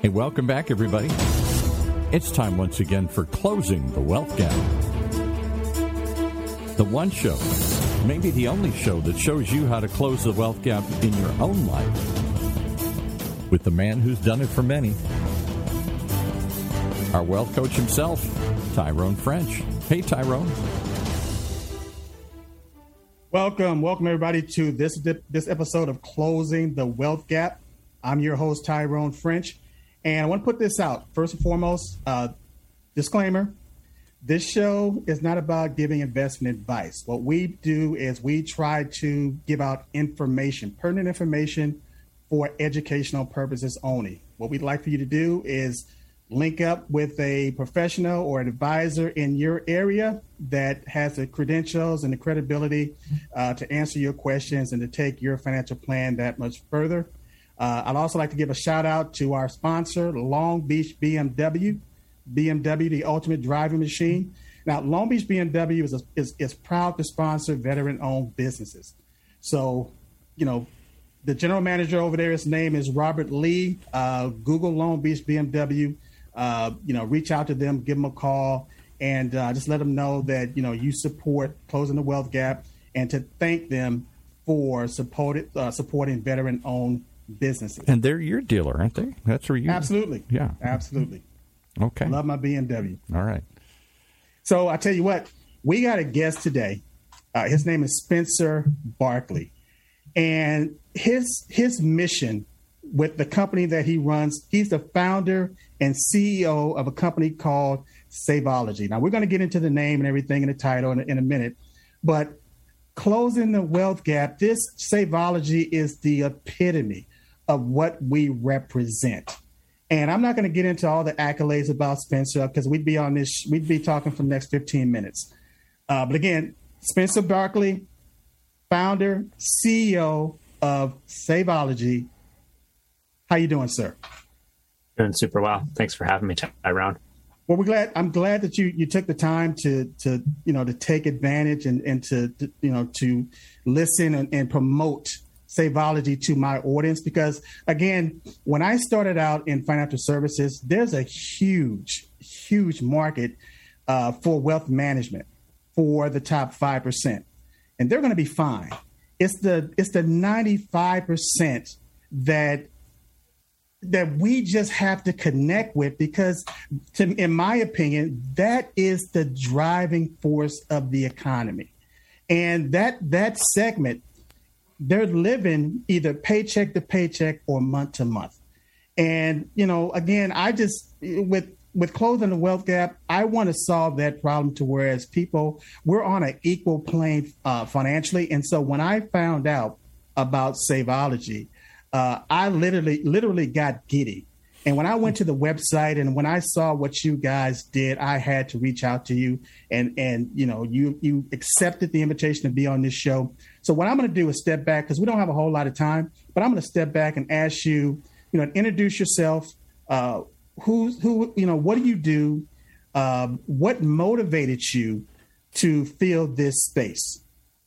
Hey, welcome back, everybody. It's time once again for Closing the Wealth Gap. The one show, maybe the only show that shows you how to close the wealth gap in your own life with the man who's done it for many, our wealth coach himself, Tyrone French. Hey, Tyrone. Welcome everybody to this episode of Closing the Wealth Gap. I'm your host, Tyrone French, and I want to put this out. First and foremost, disclaimer, this show is not about giving investment advice. What we do is we try to give out information, pertinent information for educational purposes only. What we'd like for you to do is link up with a professional or an advisor in your area that has the credentials and the credibility to answer your questions and to take your financial plan that much further. I'd also like to give a shout out to our sponsor, Long Beach BMW, the ultimate driving machine. Now, Long Beach BMW is proud to sponsor veteran-owned businesses. So, the general manager over there, his name is Robert Lee. Google Long Beach BMW. Reach out to them, give them a call, and just let them know that, you support Closing the Wealth Gap, and to thank them for supporting veteran-owned businesses. And they're your dealer, aren't they? That's where you... Absolutely. Yeah. Absolutely. Okay. Love my BMW. All right. So I tell you what, we got a guest today. His name is Spencer Barkley. And his mission with the company that he runs, he's the founder and CEO of a company called Saveology. Now, we're going to get into the name and everything in the title in a minute, but Closing the Wealth Gap, this Saveology is the epitome of what we represent. And I'm not going to get into all the accolades about Spencer because we'd be talking for the next 15 minutes. But again, Spencer Barkley, founder, CEO of Saveology. How you doing, sir? Doing super well. Thanks for having me, Tyrone. Well, I'm glad that you took the time to take advantage and to listen and promote Saveology to my audience, because again, when I started out in financial services, there's a huge market for wealth management for the top 5%, and they're going to be fine. It's the 95% that we just have to connect with, because in my opinion, that is the driving force of the economy. And that segment, they're living either paycheck to paycheck or month to month. And, again, I just, with Closing the Wealth Gap, I want to solve that problem to whereas people, we're on an equal plane financially. And so when I found out about Saveology, I literally got giddy. And when I went to the website and when I saw what you guys did, I had to reach out to you and you accepted the invitation to be on this show. So what I'm going to do is step back, because we don't have a whole lot of time, but I'm going to step back and ask you, introduce yourself. What do you do? What motivated you to fill this space?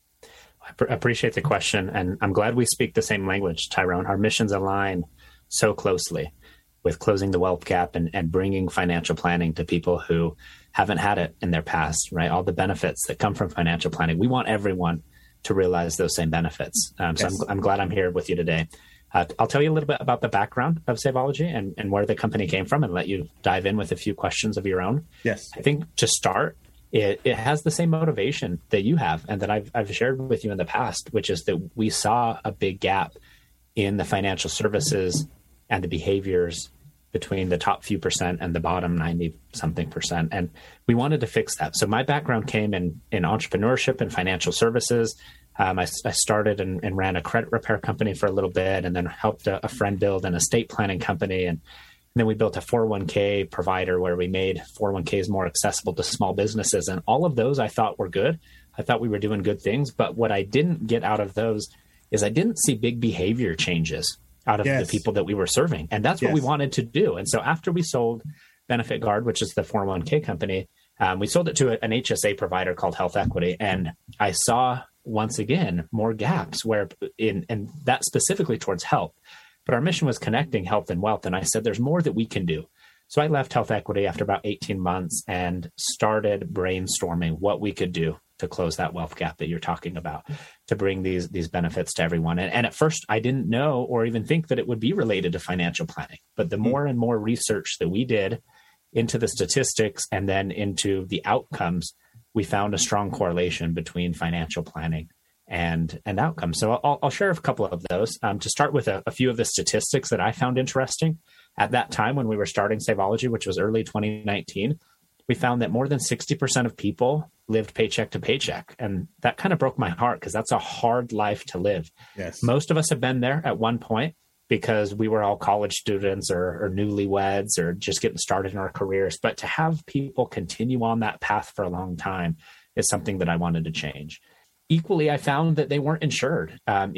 I appreciate the question, and I'm glad we speak the same language, Tyrone. Our missions align so closely with Closing the Wealth Gap and bringing financial planning to people who haven't had it in their past, right? All the benefits that come from financial planning. We want everyone to realize those same benefits. Yes. So I'm glad I'm here with you today. I'll tell you a little bit about the background of Saveology and where the company came from, and let you dive in with a few questions of your own. Yes. I think to start, it has the same motivation that you have and that I've shared with you in the past, which is that we saw a big gap in the financial services and the behaviors between the top few percent and the bottom 90-something percent. And we wanted to fix that. So my background came in entrepreneurship and financial services. I started and ran a credit repair company for a little bit, and then helped a friend build an estate planning company. And then we built a 401k provider where we made 401ks more accessible to small businesses. And all of those I thought were good. I thought we were doing good things. But what I didn't get out of those is I didn't see big behavior changes out of the people that we were serving. And that's what we wanted to do. And so after we sold Benefit Guard, which is the 401k company, we sold it to an HSA provider called Health Equity. And I saw, once again, more gaps and that specifically towards health. but our mission was connecting health and wealth. And I said, there's more that we can do. So I left Health Equity after about 18 months and started brainstorming what we could do to close that wealth gap that you're talking about, to bring these benefits to everyone. And at first, I didn't know or even think that it would be related to financial planning. But the more and more research that we did into the statistics and then into the outcomes, we found a strong correlation between financial planning and outcomes. So I'll share a couple of those. To start with a few of the statistics that I found interesting. At that time, when we were starting Saveology, which was early 2019, we found that more than 60% of people lived paycheck to paycheck. And that kind of broke my heart because that's a hard life to live. Yes. Most of us have been there at one point because we were all college students or newlyweds or just getting started in our careers. But to have people continue on that path for a long time is something that I wanted to change. Equally, I found that they weren't insured.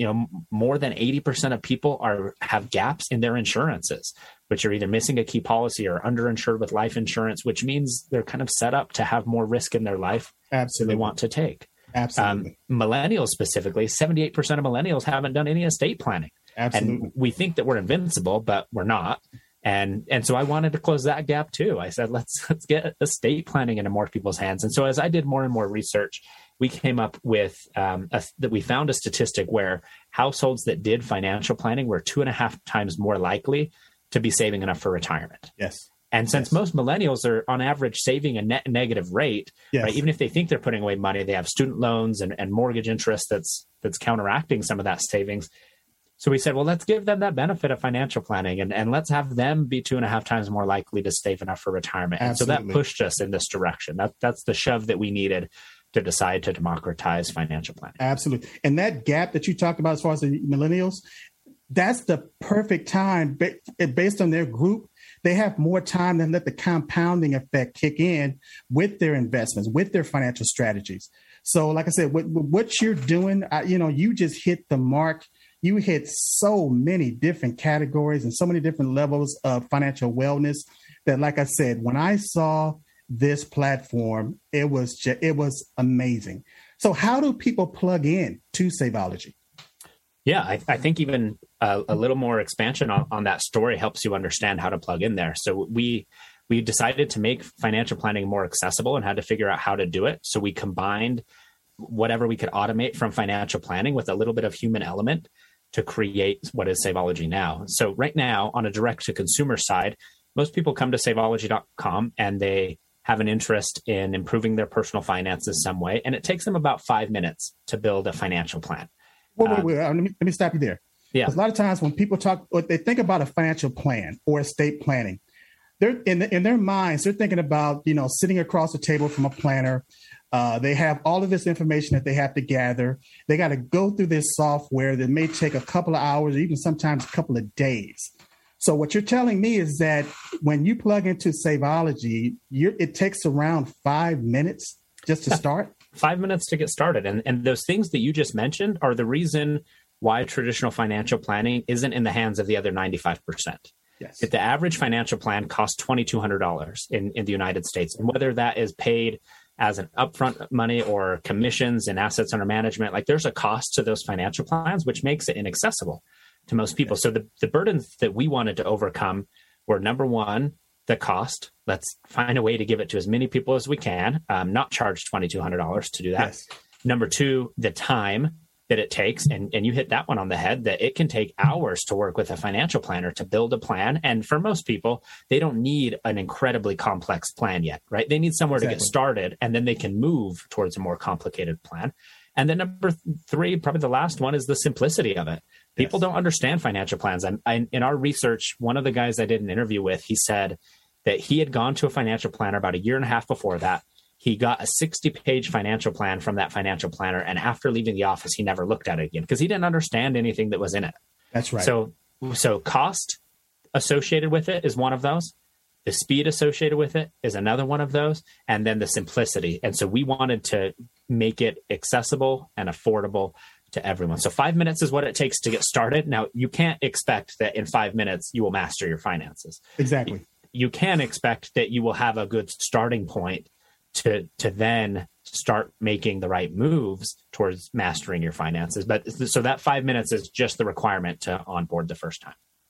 More than 80% of people have gaps in their insurances, which are either missing a key policy or underinsured with life insurance, which means they're kind of set up to have more risk in their life than they want to take. Absolutely. Millennials specifically, 78% of millennials haven't done any estate planning. Absolutely. And we think that we're invincible, but we're not. And so I wanted to close that gap too. I said, let's get estate planning into more people's hands. And so as I did more and more research, we came up with that we found a statistic where households that did financial planning were 2.5 times more likely to be saving enough for retirement. Yes. And since most millennials are on average saving a net negative rate, right, even if they think they're putting away money, they have student loans and mortgage interest that's counteracting some of that savings. So we said, well, let's give them that benefit of financial planning and let's have them be 2.5 times more likely to save enough for retirement. Absolutely. And so that pushed us in this direction. That's the shove that we needed to decide to democratize financial planning. Absolutely. And that gap that you talked about as far as the millennials, that's the perfect time based on their group. They have more time to let the compounding effect kick in with their investments, with their financial strategies. So like I said, what you're doing, you just hit the mark. You hit so many different categories and so many different levels of financial wellness that, like I said, when I saw this platform, it was amazing. So how do people plug in to Saveology? Yeah, I think even a little more expansion on that story helps you understand how to plug in there. So we decided to make financial planning more accessible and had to figure out how to do it. So we combined whatever we could automate from financial planning with a little bit of human element to create what is Saveology now. So right now, on a direct-to-consumer side, most people come to Saveology.com and they have an interest in improving their personal finances some way, and it takes them about 5 minutes to build a financial plan. Wait. Let me stop you there. Yeah. A lot of times when people talk, or they think about a financial plan or estate planning, they're in their minds, they're thinking about, sitting across the table from a planner. They have all of this information that they have to gather. They got to go through this software that may take a couple of hours, or even sometimes a couple of days. So what you're telling me is that when you plug into Saveology, it takes around 5 minutes just to start? 5 minutes to get started. And those things that you just mentioned are the reason why traditional financial planning isn't in the hands of the other 95%. Yes. If the average financial plan costs $2,200 in the United States, and whether that is paid as an upfront money or commissions and assets under management, like there's a cost to those financial plans, which makes it inaccessible to most people. So the burdens that we wanted to overcome were, number one, the cost. Let's find a way to give it to as many people as we can, not charge $2,200 to do that. Yes. Number two, the time that it takes, and you hit that one on the head, that it can take hours to work with a financial planner to build a plan. And for most people, they don't need an incredibly complex plan yet, right? They need somewhere to get started, and then they can move towards a more complicated plan. And then number three, probably the last one, is the simplicity of it. People don't understand financial plans. In our research, one of the guys I did an interview with, he said that he had gone to a financial planner about 1.5 years before that. He got a 60-page financial plan from that financial planner. And after leaving the office, he never looked at it again because he didn't understand anything that was in it. That's right. So cost associated with it is one of those. The speed associated with it is another one of those. And then the simplicity. And so we wanted to make it accessible and affordable to everyone. So 5 minutes is what it takes to get started. Now, you can't expect that in 5 minutes you will master your finances. Exactly. You can expect that you will have a good starting point to then start making the right moves towards mastering your finances. But so that 5 minutes is just the requirement to onboard the first time.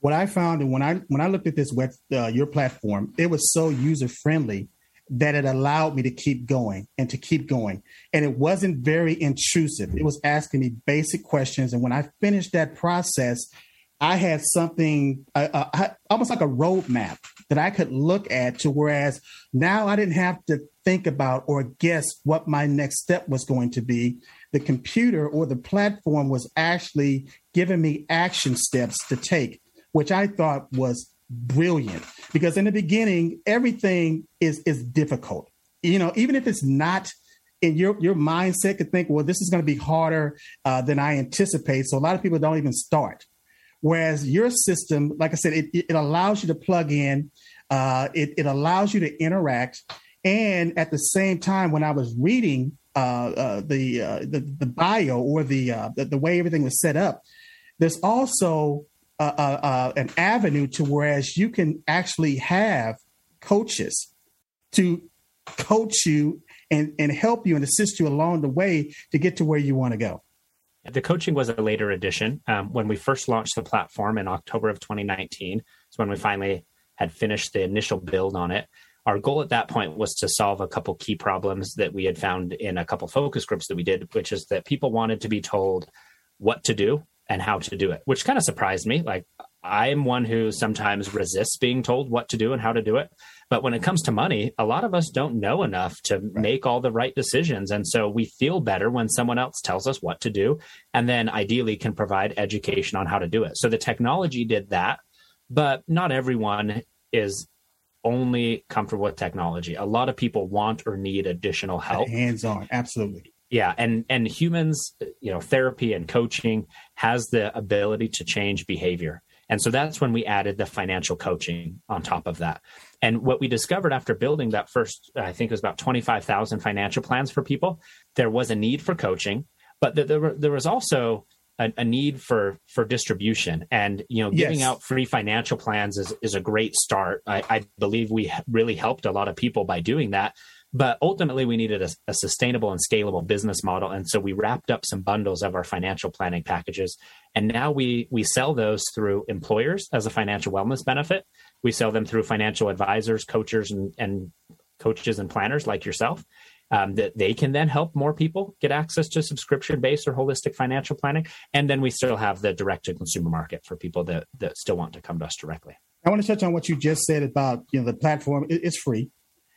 What I found, and when I looked at this your platform, it was so user friendly that it allowed me to keep going and to keep going. And it wasn't very intrusive. It was asking me basic questions. And when I finished that process, I had something almost like a roadmap that I could look at, to whereas now I didn't have to think about or guess what my next step was going to be. The computer or the platform was actually giving me action steps to take, which I thought was brilliant, because in the beginning, everything is difficult. You know, even if it's not in your mindset could think, well, this is going to be harder than I anticipate. So a lot of people don't even start. Whereas your system, like I said, it allows you to plug in, it allows you to interact. And at the same time, when I was reading the bio or the way everything was set up, there's also an avenue to whereas you can actually have coaches to coach you and help you and assist you along the way to get to where you want to go. The coaching was a later addition. When we first launched the platform in October of 2019, it's when we finally had finished the initial build on it. Our goal at that point was to solve a couple key problems that we had found in a couple focus groups that we did, which is that people wanted to be told what to do and how to do it, which kind of surprised me. Like, I'm one who sometimes resists being told what to do and how to do it. But when it comes to money, a lot of us don't know enough to make all the right decisions. And so we feel better when someone else tells us what to do, and then ideally can provide education on how to do it. So the technology did that, but not everyone is only comfortable with technology. A lot of people want or need additional help. Hands-on, absolutely. Yeah. And humans, therapy and coaching has the ability to change behavior. And so that's when we added the financial coaching on top of that. And what we discovered after building that first, I think it was about 25,000 financial plans for people, there was a need for coaching, but there was also a need for distribution. And, giving out free financial plans is a great start. I believe we really helped a lot of people by doing that. But ultimately, we needed a sustainable and scalable business model. And so we wrapped up some bundles of our financial planning packages. And now we sell those through employers as a financial wellness benefit. We sell them through financial advisors, coaches, and coaches and planners like yourself, that they can then help more people get access to subscription-based or holistic financial planning. And then we still have the direct-to-consumer market for people that still want to come to us directly. I want to touch on what you just said about the platform. It's free.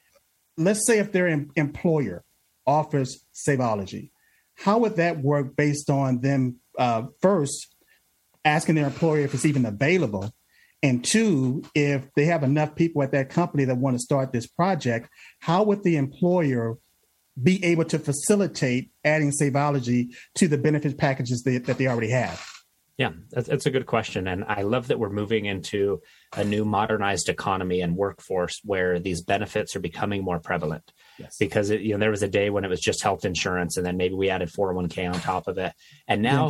Let's say if their employer offers Saveology, how would that work based on them first asking their employer if it's even available, and two, if they have enough people at that company that want to start this project, how would the employer be able to facilitate adding Saveology to the benefits packages that they already have? Yeah, that's a good question. And I love that we're moving into a new modernized economy and workforce where these benefits are becoming more prevalent. Yes. Because there was a day when it was just health insurance, and then maybe we added 401k on top of it. And now,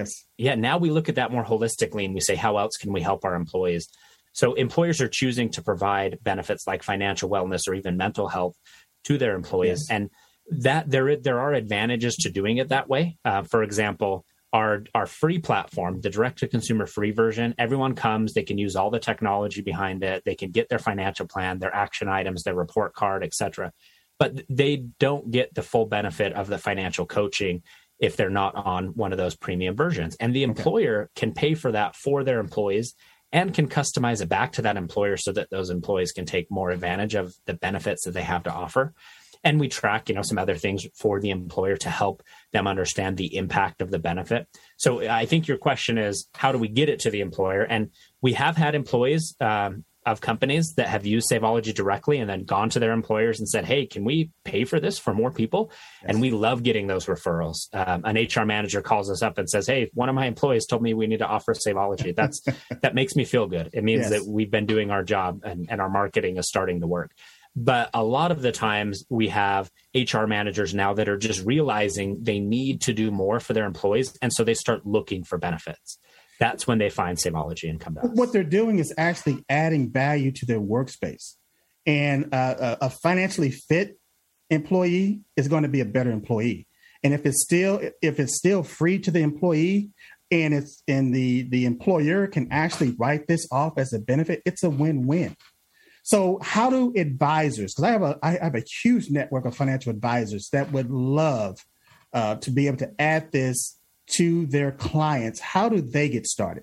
now we look at that more holistically and we say, how else can we help our employees? So employers are choosing to provide benefits like financial wellness or even mental health to their employees. Yes. And that there are advantages to doing it that way. For example, our free platform, the direct-to-consumer free version, everyone comes, they can use all the technology behind it. They can get their financial plan, their action items, their report card, et cetera. But they don't get the full benefit of the financial coaching if they're not on one of those premium versions. And the employer can pay for that for their employees and can customize it back to that employer so that those employees can take more advantage of the benefits that they have to offer. And we track, some other things for the employer to help them understand the impact of the benefit. So I think your question is, how do we get it to the employer? And we have had employees of companies that have used Saveology directly and then gone to their employers and said, hey, can we pay for this for more people? Yes. And we love getting those referrals. An HR manager calls us up and says, hey, one of my employees told me we need to offer Saveology. That makes me feel good. It means that we've been doing our job and our marketing is starting to work. But a lot of the times we have HR managers now that are just realizing they need to do more for their employees. And so they start looking for benefits. That's when they find Saveology and come to us. What they're doing is actually adding value to their workspace. And a financially fit employee is going to be a better employee. And if it's still free to the employee, and the employer can actually write this off as a benefit, it's a win-win. So how do advisors, because I have a huge network of financial advisors that would love to be able to add this to their clients. How do they get started?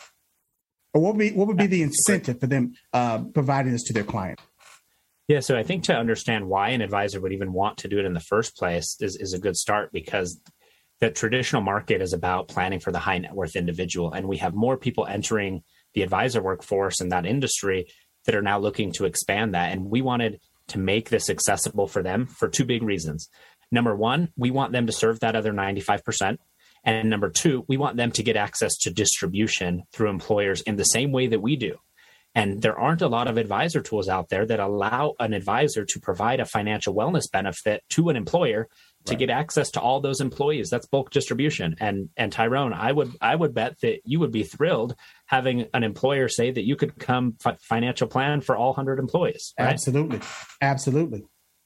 Or what would be the incentive for them providing this to their client? Yeah, so I think to understand why an advisor would even want to do it in the first place is a good start, because the traditional market is about planning for the high net worth individual. And we have more people entering the advisor workforce in that industry that are now looking to expand that. And we wanted to make this accessible for them for two big reasons. Number one, we want them to serve that other 95%. And number two, we want them to get access to distribution through employers in the same way that we do. And there aren't a lot of advisor tools out there that allow an advisor to provide a financial wellness benefit to an employer to get access to all those employees. That's bulk distribution. And Tyrone, I would bet that you would be thrilled having an employer say that you could come financial plan for all 100 employees. Right? Absolutely.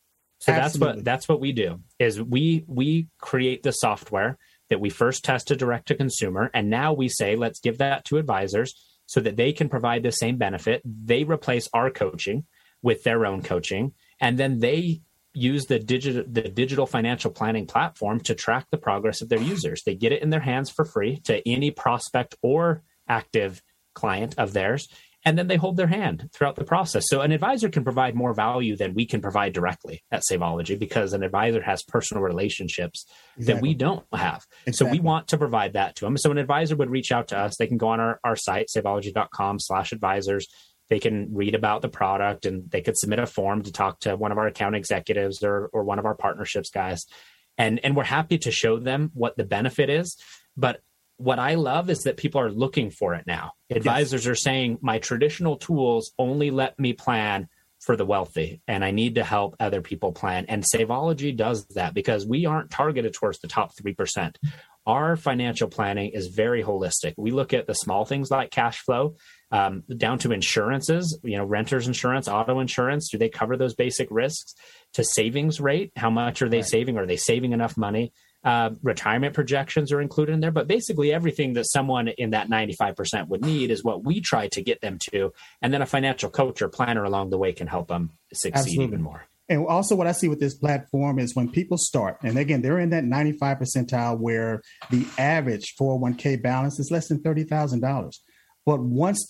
So that's what we do is we create the software that we first tested direct to consumer. And now we say, let's give that to advisors so that they can provide the same benefit. They replace our coaching with their own coaching. And then they use the digital financial planning platform to track the progress of their users. They get it in their hands for free to any prospect or active client of theirs. And then they hold their hand throughout the process. So an advisor can provide more value than we can provide directly at Saveology, because an advisor has personal relationships that we don't have. So we want to provide that to them. So an advisor would reach out to us. They can go on our site, saveology.com/advisors. They can read about the product, and they could submit a form to talk to one of our account executives or one of our partnerships guys. And we're happy to show them what the benefit is. But what I love is that people are looking for it now. Advisors are saying, my traditional tools only let me plan for the wealthy, and I need to help other people plan. And Saveology does that because we aren't targeted towards the top 3%. Our financial planning is very holistic. We look at the small things like cash flow, down to insurances, renter's insurance, auto insurance. Do they cover those basic risks? To savings rate, how much are they saving? Are they saving enough money? Retirement projections are included in there, but basically everything that someone in that 95% would need is what we try to get them to. And then a financial coach or planner along the way can help them succeed even more. And also what I see with this platform is when people start, and again, they're in that 95 percentile where the average 401k balance is less than $30,000. But once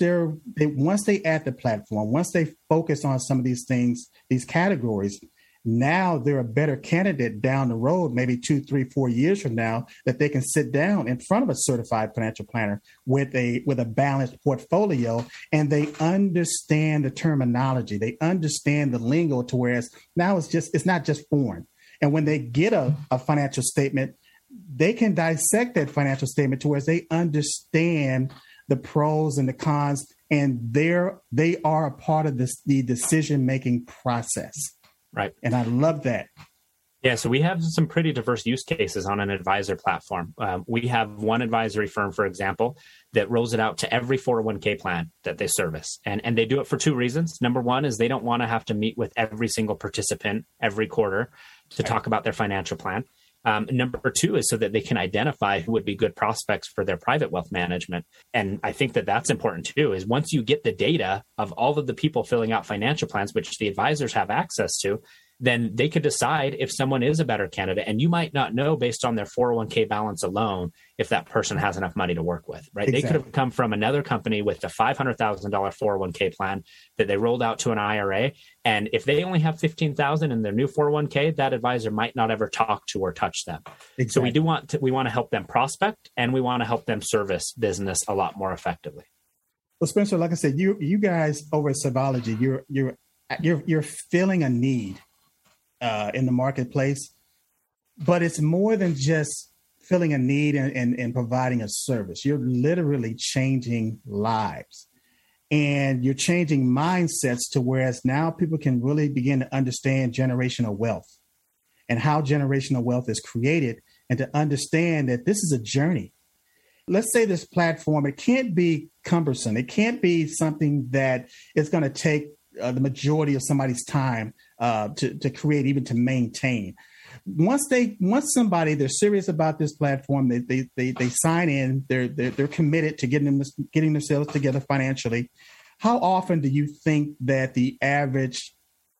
they add the platform, once they focus on some of these things, these categories, now they're a better candidate down the road, maybe 2, 3, 4 years from now, that they can sit down in front of a certified financial planner with a balanced portfolio, and they understand the terminology. They understand the lingo to whereas now it's not just foreign. And when they get a financial statement, they can dissect that financial statement to where they understand the pros and the cons, and they are a part of the decision-making process. Right. And I love that. Yeah. So we have some pretty diverse use cases on an advisor platform. We have one advisory firm, for example, that rolls it out to every 401k plan that they service. And they do it for two reasons. Number one is they don't want to have to meet with every single participant every quarter to talk about their financial plan. Number two is so that they can identify who would be good prospects for their private wealth management. And I think that that's important too, is once you get the data of all of the people filling out financial plans, which the advisors have access to, then they could decide if someone is a better candidate. And you might not know based on their 401k balance alone if that person has enough money to work with, right? Exactly. They could have come from another company with a $500,000 401k plan that they rolled out to an IRA. And if they only have $15,000 in their new 401k, that advisor might not ever talk to or touch them. Exactly. So we want to help them prospect, and we want to help them service business a lot more effectively. Well, Spencer, like I said, you guys over at Saveology, you're filling a need in the marketplace, but it's more than just filling a need and providing a service. You're literally changing lives, and you're changing mindsets to whereas now people can really begin to understand generational wealth and how generational wealth is created, and to understand that this is a journey. Let's say this platform, it can't be cumbersome. It can't be something that is going to take the majority of somebody's time to create, even to maintain. once they're serious about this platform, they sign in, they're committed to getting themselves together financially. How often do you think that the average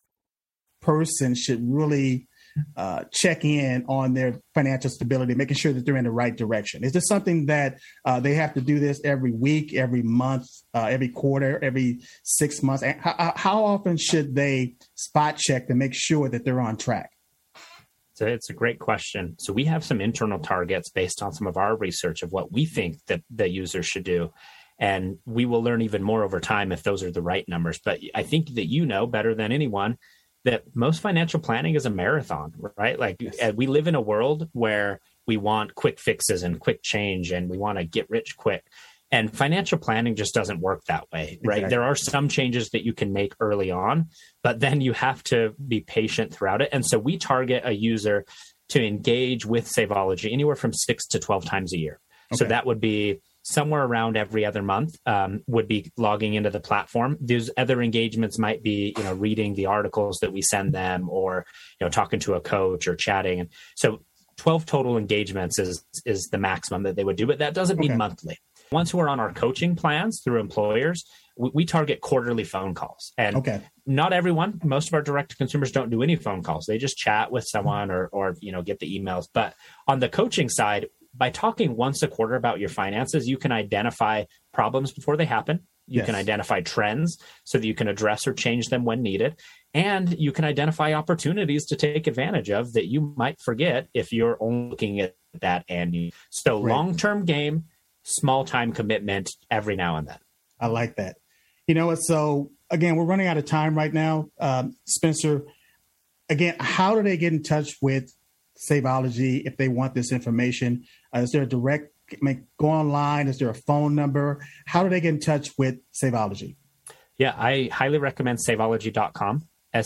person should really check in on their financial stability, making sure that they're in the right direction? Is this something that they have to do this every week, every month, every quarter, every 6 months? How often should they spot check to make sure that they're on track? So it's a great question. So we have some internal targets based on some of our research of what we think that the users should do. And we will learn even more over time if those are the right numbers. But I think that you know better than anyone that most financial planning is a marathon, right? Like yes. We live in a world where we want quick fixes and quick change, and we want to get rich quick. And financial planning just doesn't work that way, right? Exactly. There are some changes that you can make early on, but then you have to be patient throughout it. And so we target a user to engage with Saveology anywhere from 6 to 12 times a year. Okay. So that would be somewhere around every other month, would be logging into the platform. These other engagements might be, reading the articles that we send them, or, talking to a coach or chatting. And so 12 total engagements is the maximum that they would do, but that doesn't mean monthly. Once we're on our coaching plans through employers, we target quarterly phone calls. And not everyone, most of our direct to consumers don't do any phone calls. They just chat with someone or get the emails. But on the coaching side, by talking once a quarter about your finances, you can identify problems before they happen. You can identify trends so that you can address or change them when needed. And you can identify opportunities to take advantage of that you might forget if you're only looking at that annually. So long-term game, small time commitment every now and then. I like that. So again, we're running out of time right now. Spencer, again, how do they get in touch with Saveology if they want this information? Is there a direct, go online? Is there a phone number? How do they get in touch with Saveology? Yeah, I highly recommend Saveology.com,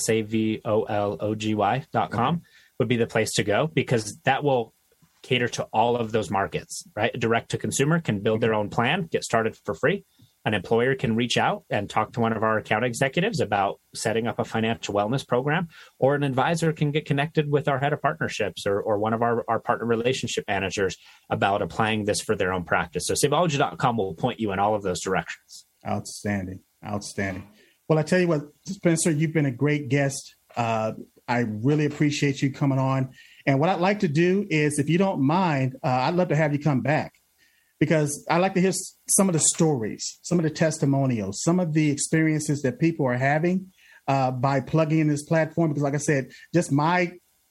SAVOLOGY.com would be the place to go, because that will cater to all of those markets, right? Direct to consumer can build their own plan, get started for free. An employer can reach out and talk to one of our account executives about setting up a financial wellness program, or an advisor can get connected with our head of partnerships or one of our partner relationship managers about applying this for their own practice. So Saveology.com will point you in all of those directions. Outstanding. Well, I tell you what, Spencer, you've been a great guest. I really appreciate you coming on. And what I'd like to do is, if you don't mind, I'd love to have you come back, because I like to hear some of the stories, some of the testimonials, some of the experiences that people are having by plugging in this platform. Because like I said, just my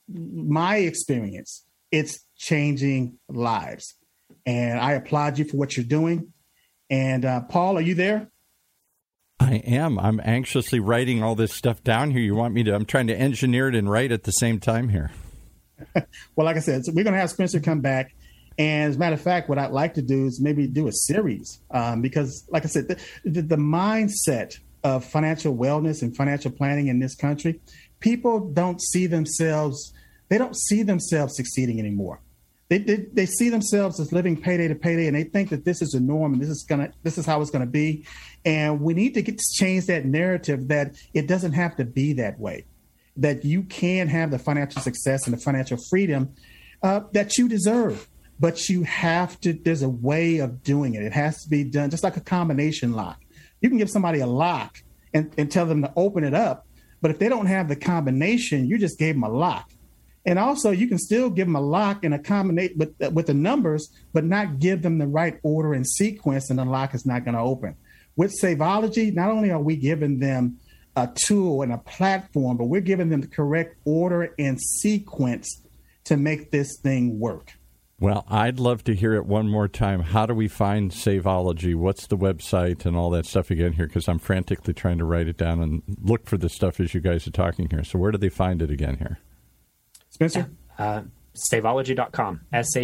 experience, it's changing lives. And I applaud you for what you're doing. And Paul, are you there? I am. I'm anxiously writing all this stuff down here. You want me to? I'm trying to engineer it and write at the same time here. Well, like I said, so we're going to have Spencer come back. And as a matter of fact, what I'd like to do is maybe do a series because, like I said, the mindset of financial wellness and financial planning in this country, people don't see themselves. They don't see themselves succeeding anymore. They see themselves as living payday to payday, and they think that this is the norm and this is how it's going to be. And we need to change that narrative that it doesn't have to be that way, that you can have the financial success and the financial freedom that you deserve. But you have to, there's a way of doing it. It has to be done just like a combination lock. You can give somebody a lock and tell them to open it up. But if they don't have the combination, you just gave them a lock. And also, you can still give them a lock and a combination with the numbers, but not give them the right order and sequence, and the lock is not going to open. With Saveology, not only are we giving them a tool and a platform, but we're giving them the correct order and sequence to make this thing work. Well, I'd love to hear it one more time. How do we find Saveology? What's the website and all that stuff again here? Because I'm frantically trying to write it down and look for the stuff as you guys are talking here. So where do they find it again here? Spencer? Saveology.com,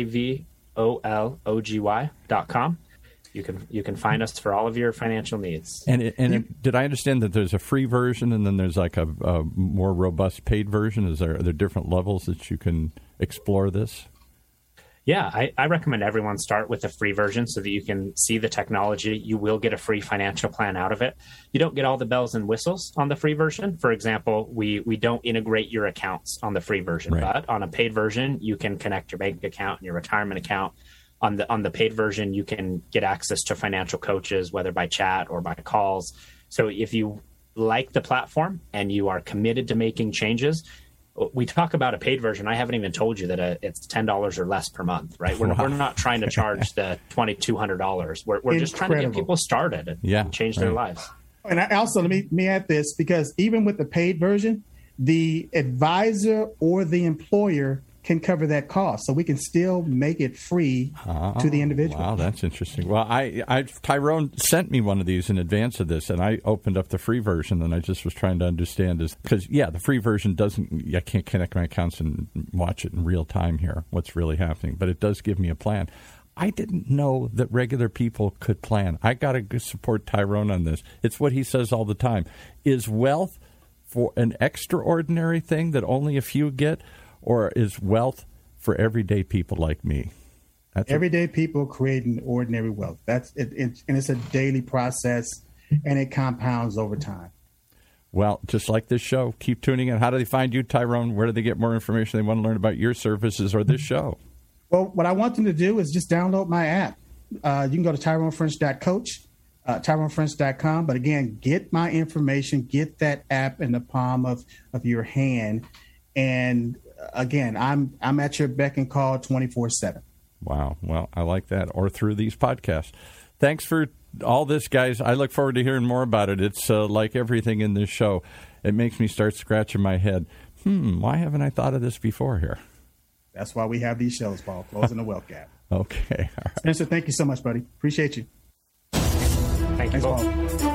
SAVOLOGY.com. You can find us for all of your financial needs. And did I understand that there's a free version and then there's like a more robust paid version? Are there different levels that you can explore this? Yeah, I recommend everyone start with a free version so that you can see the technology. You will get a free financial plan out of it. You don't get all the bells and whistles on the free version. For example, we don't integrate your accounts on the free version, right. But on a paid version, you can connect your bank account and your retirement account. On the paid version, you can get access to financial coaches, whether by chat or by calls. So if you like the platform and you are committed to making changes, we talk about a paid version. I haven't even told you that it's $10 or less per month, right? We're not trying to charge the $2,200. We're just trying to get people started and change their lives. And I also, let me add this, because even with the paid version, the advisor or the employer can cover that cost. So we can still make it free to the individual. Wow, that's interesting. Well, Tyrone sent me one of these in advance of this, and I opened up the free version, and I just was trying to understand this. Because, the free version I can't connect my accounts and watch it in real time here, what's really happening. But it does give me a plan. I didn't know that regular people could plan. I got to support Tyrone on this. It's what he says all the time. Is wealth for an extraordinary thing that only a few get? Or is wealth for everyday people like me? Everyday people creating ordinary wealth. That's it, and it's a daily process, and it compounds over time. Well, just like this show, keep tuning in. How do they find you, Tyrone? Where do they get more information? They want to learn about your services or this show? Well, what I want them to do is just download my app. You can go to TyroneFrench.coach, TyroneFrench.com. But again, get my information, get that app in the palm of your hand, and again, I'm at your beck and call 24/7. Wow. Well, I like that. Or through these podcasts. Thanks for all this, guys. I look forward to hearing more about it. It's like everything in this show. It makes me start scratching my head. Why haven't I thought of this before here? That's why we have these shows, Paul. Closing the Wealth Gap. Okay. All right. Spencer, thank you so much, buddy. Appreciate you. Thank you, Paul.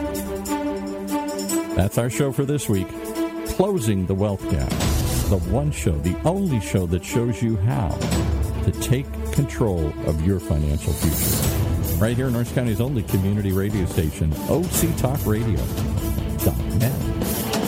That's our show for this week. Closing the Wealth Gap. The one show, the only show that shows you how to take control of your financial future. Right here in Orange County's only community radio station, OCTalkRadio.net.